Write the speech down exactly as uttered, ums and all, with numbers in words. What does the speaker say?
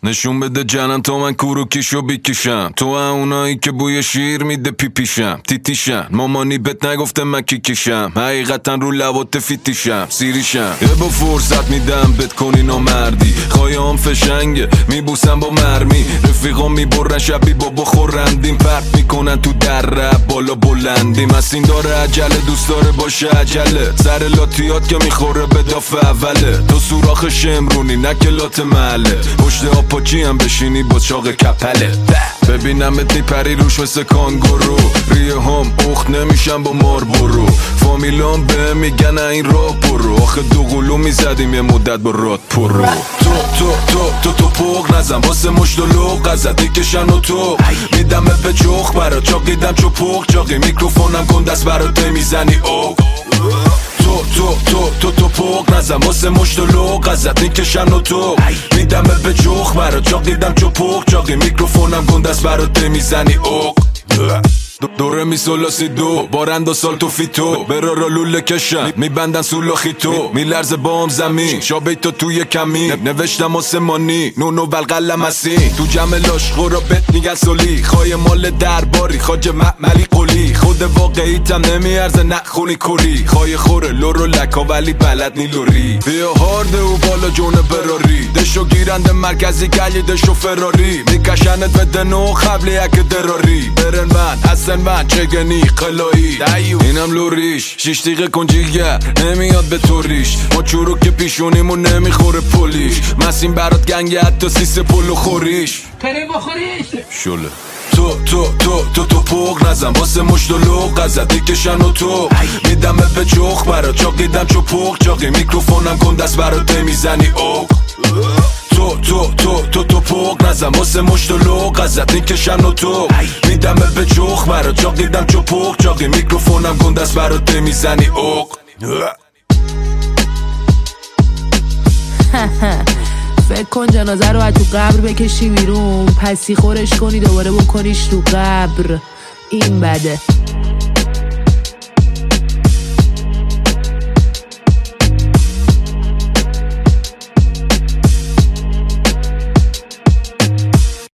نشون بده جنم تا من کوروکیشو بیکشم، تو اونایی که بوی شیر میده پیپیشم، تیتیشم مامانی بهت نگفته من کیکیشم، حقیقتا رو لبات فیتیشم سیریشم، یه با فرصت میدم بت کنی نامردی، خواهیم فشنگه میبوسم با مرمی، رفیقا میبرن شبی با بخورندیم، پرت میکنن تو در رب بالا بلندیم، از این داره عجله دوست داره باشه عجله، سر لاتیات که میخوره به داف اوله، تو سوراخ شمرونی نکلات محله، پشت آپاچی هم بشینی با چاق کپله، ببینمت میپری روش مثل کانگورو، ریه هم اخت نمیشم با مار برو، فامیلام به میگن این راه برو، آخه دو قلو میزدیم یه مدت با راد پرو، تو تو تو تو تو پوق نزن واسه مشت و لوق ازت میکشن و تو میدم به چخ برا چاقیدم چو پوق چاقی میکروفونم کن دست برات میزنی اوق، تو تو تو تو تو پوق نزن واسه مشت و لوق ازت میکشن و تو میدم به چخ برا چاقیدم چو پوق چاقی میکروفونم کن دست برات میزنی اوق، دوره می سولاسی دو بارند و سال تو فیتو برا را لوله کشن میبندن سولاخی تو میلرز بام زمین شابه تو توی کمی نوشتم آسمانی نونو بلقلم هستی تو جمع لاشقو را بت میگن سولی خواهی مال درباری خاج معملی قولی خود واقعیتم نمیارزه نخونی کوری خواهی خوره لورو لکا ولی بلد نی لوری بیا هارده و بالا جون براری دشو گیرنده مرکزی گلی دشو فراری میکشنت به دنو قبل یک دراری برن من حسن من چگنی قلایی اینم لوریش شیش دیگه کنجیگر نمیاد به توریش ما چورو که پیشونیمون نمیخوره پولیش مسیم برات گنگه حتی سیس پولو خوریش کریم بخوریش شله تو تو تو تو تو پوق نزن واسه مشت و لوق ازت میکشن و تو میدم به چخ برا چاقیدم چو پوق چاقی میکروفونم کن دست برات میزنی اوق، تو تو تو تو تو پوق نزن واسه مشت و لوق ازت میکشن و تو میدم به چخ برا چاقیدم چو پوق چاقی میکروفونم کن دست برات میزنی اوق. فکر کن جنازه رو از تو قبر بکشی بیرون پسی خورش کنی دوباره بکنیش تو قبر این بده.